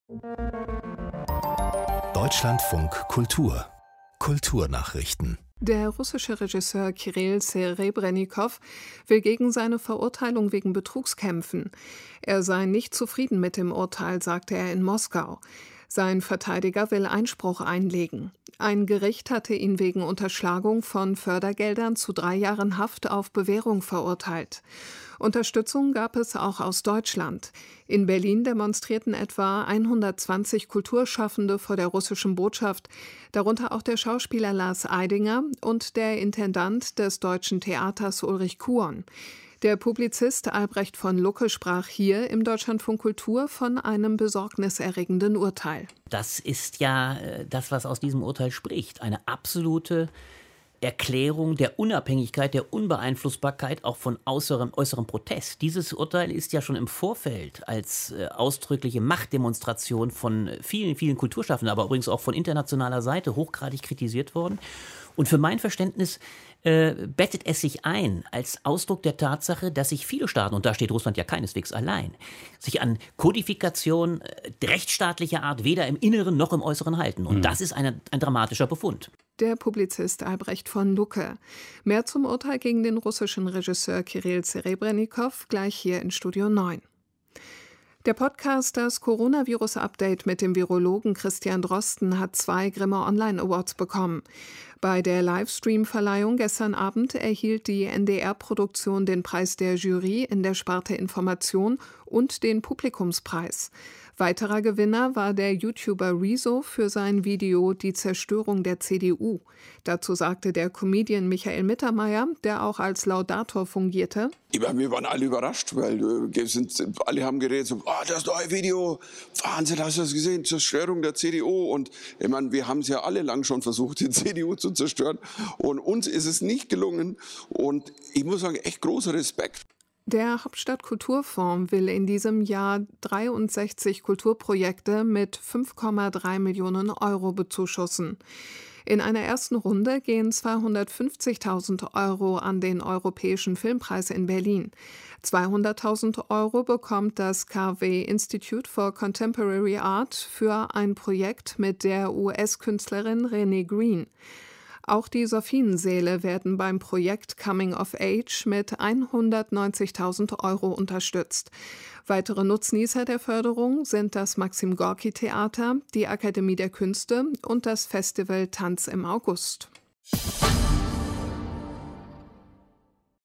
Deutschlandfunk Kultur Kulturnachrichten. Der russische Regisseur Kirill Serebrennikov will gegen seine Verurteilung wegen Betrugs kämpfen. Er sei nicht zufrieden mit dem Urteil, sagte er in Moskau. Sein Verteidiger will Einspruch einlegen. Ein Gericht hatte ihn wegen Unterschlagung von Fördergeldern zu 3 Jahren Haft auf Bewährung verurteilt. Unterstützung gab es auch aus Deutschland. In Berlin demonstrierten etwa 120 Kulturschaffende vor der russischen Botschaft, darunter auch der Schauspieler Lars Eidinger und der Intendant des Deutschen Theaters Ulrich Kuon. Der Publizist Albrecht von Lucke sprach hier im Deutschlandfunk Kultur von einem besorgniserregenden Urteil. Das ist ja das, was aus diesem Urteil spricht. Eine absolute Erklärung der Unabhängigkeit, der Unbeeinflussbarkeit auch von äußerem Protest. Dieses Urteil ist ja schon im Vorfeld als ausdrückliche Machtdemonstration von vielen, vielen Kulturschaffenden, aber übrigens auch von internationaler Seite hochgradig kritisiert worden. Und für mein Verständnis bettet es sich ein als Ausdruck der Tatsache, dass sich viele Staaten, und da steht Russland ja keineswegs allein, sich an Kodifikation rechtsstaatlicher Art weder im Inneren noch im Äußeren halten. Und das ist ein dramatischer Befund. Der Publizist Albrecht von Lucke. Mehr zum Urteil gegen den russischen Regisseur Kirill Serebrennikov gleich hier in Studio 9. Der Podcast Das Coronavirus-Update mit dem Virologen Christian Drosten hat 2 Grimme Online Awards bekommen. Bei der Livestream-Verleihung gestern Abend erhielt die NDR-Produktion den Preis der Jury in der Sparte Information und den Publikumspreis. Weiterer Gewinner war der YouTuber Rezo für sein Video Die Zerstörung der CDU. Dazu sagte der Comedian Michael Mittermeier, der auch als Laudator fungierte: Wir waren alle überrascht, weil alle haben geredet, so, das neue Video, Wahnsinn, hast du das gesehen, Zerstörung der CDU. Und ich meine, wir haben es ja alle lang schon versucht, die CDU zu zerstören. Und uns ist es nicht gelungen. Und ich muss sagen, echt großer Respekt. Der Hauptstadt-Kulturfonds will in diesem Jahr 63 Kulturprojekte mit 5,3 Millionen Euro bezuschussen. In einer ersten Runde gehen 250.000 Euro an den Europäischen Filmpreis in Berlin. 200.000 Euro bekommt das Carvey Institute for Contemporary Art für ein Projekt mit der US-Künstlerin Renee Green. Auch die Sophiensäle werden beim Projekt Coming of Age mit 190.000 Euro unterstützt. Weitere Nutznießer der Förderung sind das Maxim-Gorki-Theater, die Akademie der Künste und das Festival Tanz im August.